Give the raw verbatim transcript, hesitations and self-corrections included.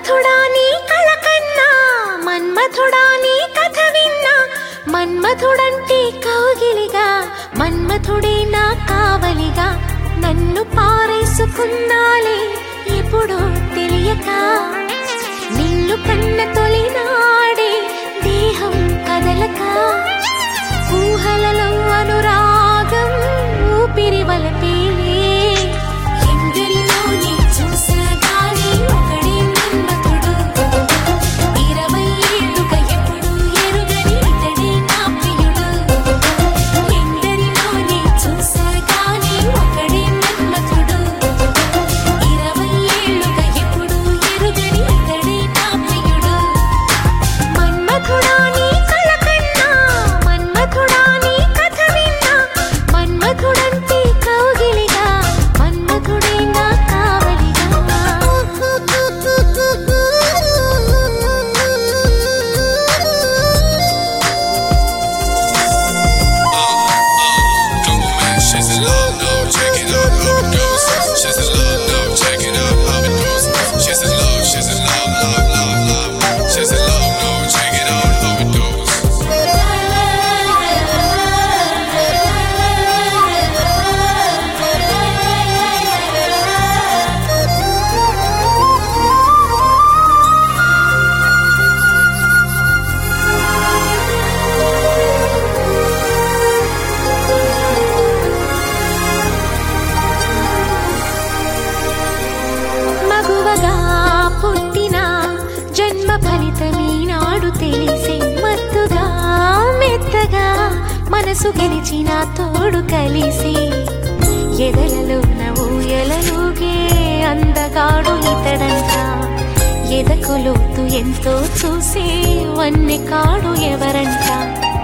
మన్మథుడా నీ కళ కన్నా మన్మథుడా నీ కథ విన్నా మన్మథుడంటే కౌగిలిగా మన్మథుడే నా కావలిగా నన్ను పారేసుకున్నాలే ఎప్పుడో తెలియక నిన్ను కన్న తొలినాడే దేహం కదలక ఊహలలో అనురాగం ఊపిరి వలపేలే ఎందరిలో నీ చూసగానే ఒకడే మన్మథుడు ఇరవై ఏళ్ళుగా ఎప్పుడు ఎరుగని ఇతడే నా ప్రియుడు ఎందరిలో నీ చూసగానే ఒకడే మన్మథుడు ఇరవై ఏళ్ళుగా ఎప్పుడు ఎరుగని ఇతడే నా ప్రియుడు మన్మథుడా నీ కళ కన్నా మన్మథుడా నీ కథ విన్నా మన్మథుడంటే కౌగిలిగా మన్మథుడే నా కావలిగా She's in love, no, check it out, how it goes. She's in love, no, check it out, how it goes. She's in love, she's in love, love, love, love. She's in love, no, check it out, how it goes. మగువగా పుట్టిన జన్మ ఫలితమీనాడు తెలిసే మత్తుగా మెత్తగా మనసు గెలిచిన తోడు కలిసి ఎదలలో ఊయలలుగే అందగాడు ఇతడంట ఎదకు లోతు ఎంతో చూసే వన్నె కాడు ఎవరంట